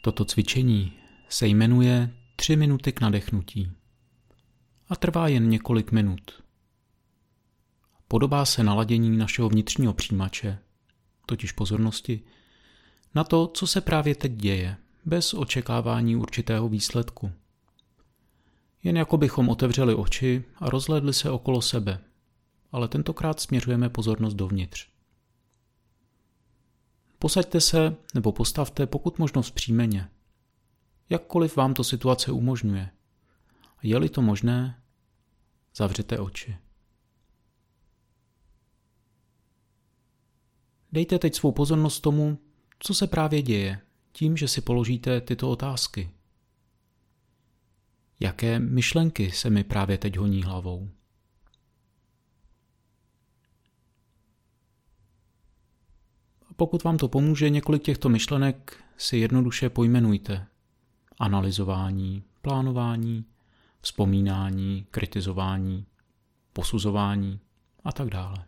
Toto cvičení se jmenuje 3 minuty k nadechnutí a trvá jen několik minut. Podobá se naladění našeho vnitřního přijímače, totiž pozornosti, na to, co se právě teď děje, bez očekávání určitého výsledku. Jen jako bychom otevřeli oči a rozhlédli se okolo sebe, ale tentokrát směřujeme pozornost dovnitř. Posaďte se nebo postavte pokud možno vzpřímeně, jakkoliv vám to situace umožňuje. Je-li to možné, zavřete oči. Dejte teď svou pozornost tomu, co se právě děje, tím, že si položíte tyto otázky. Jaké myšlenky se mi právě teď honí hlavou? A pokud vám to pomůže, několik těchto myšlenek si jednoduše pojmenujte. Analyzování, plánování, vzpomínání, kritizování, posuzování a tak dále.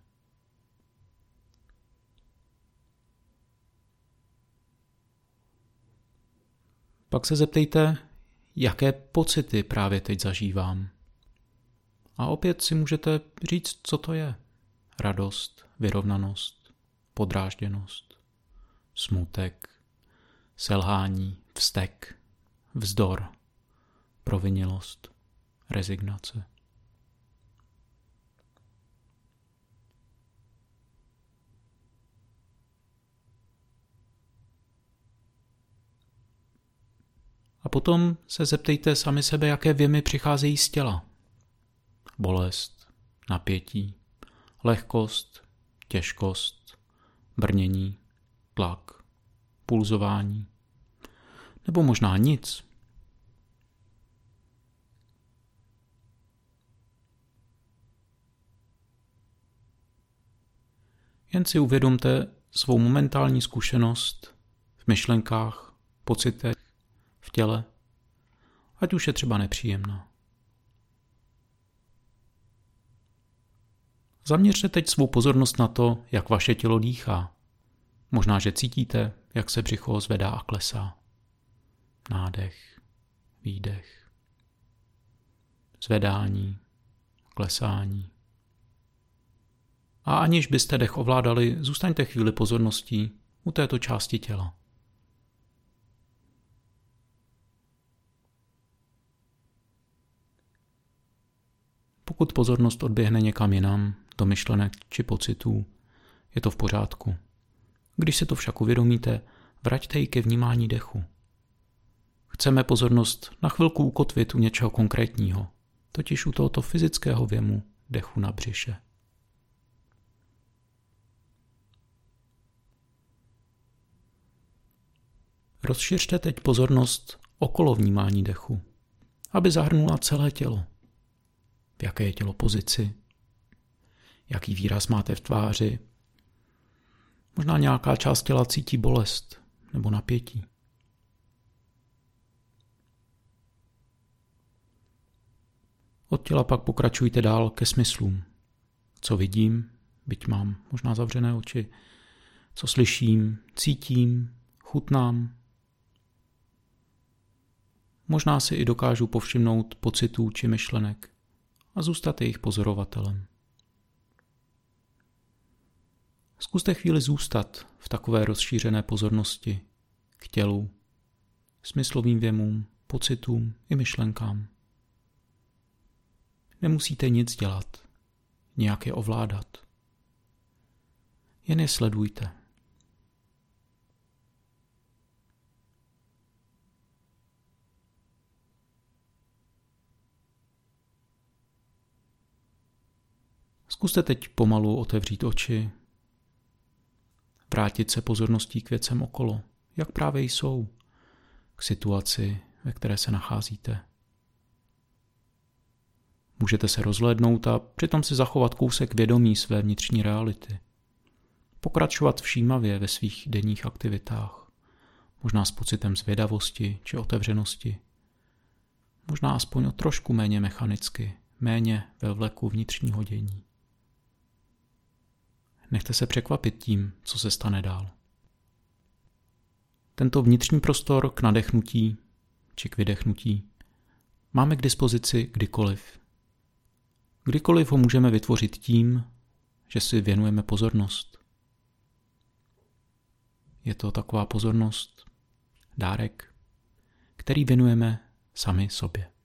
Pak se zeptejte, jaké pocity právě teď zažívám. A opět si můžete říct, co to je. Radost, vyrovnanost, podrážděnost, smutek, selhání, vztek, vzdor, provinililost, rezignace. A potom se zeptejte sami sebe, jaké věmy přicházejí z těla. Bolest, napětí, lehkost, těžkost, brnění, tlak, pulzování, nebo možná nic. Jen si uvědomte svou momentální zkušenost v myšlenkách, pocitech, v těle, ať už je třeba nepříjemná. Zaměřte teď svou pozornost na to, jak vaše tělo dýchá. Možná, že cítíte, jak se břicho zvedá a klesá. Nádech, výdech, zvedání, klesání. A aniž byste dech ovládali, zůstaňte chvíli pozorností u této části těla. Pokud pozornost odběhne někam jinam, do myšlenek či pocitů, je to v pořádku. Když si to však uvědomíte, vraťte ji ke vnímání dechu. Chceme pozornost na chvilku ukotvit u něčeho konkrétního, totiž u tohoto fyzického věmu dechu na břiše. Rozšiřte teď pozornost okolo vnímání dechu, aby zahrnula celé tělo. V jaké je tělo pozici, jaký výraz máte v tváři. Možná nějaká část těla cítí bolest nebo napětí. Od těla pak pokračujte dál ke smyslům. Co vidím, byť mám možná zavřené oči, co slyším, cítím, chutnám. Možná si i dokážu povšimnout pocitů či myšlenek a zůstat jejich pozorovatelem. Zkuste chvíli zůstat v takové rozšířené pozornosti k tělu, smyslovým věmům, pocitům i myšlenkám. Nemusíte nic dělat, nějak je ovládat. Jen je sledujte. Zkuste teď pomalu otevřít oči, vrátit se pozorností k věcem okolo, jak právě jsou, k situaci, ve které se nacházíte. Můžete se rozhlédnout a přitom si zachovat kousek vědomí své vnitřní reality. Pokračovat všímavě ve svých denních aktivitách, možná s pocitem zvědavosti či otevřenosti. Možná aspoň o trošku méně mechanicky, méně ve vleku vnitřního dění. Nechte se překvapit tím, co se stane dál. Tento vnitřní prostor k nadechnutí či k vydechnutí máme k dispozici kdykoliv. Kdykoliv ho můžeme vytvořit tím, že si věnujeme pozornost. Je to taková pozornost, dárek, který věnujeme sami sobě.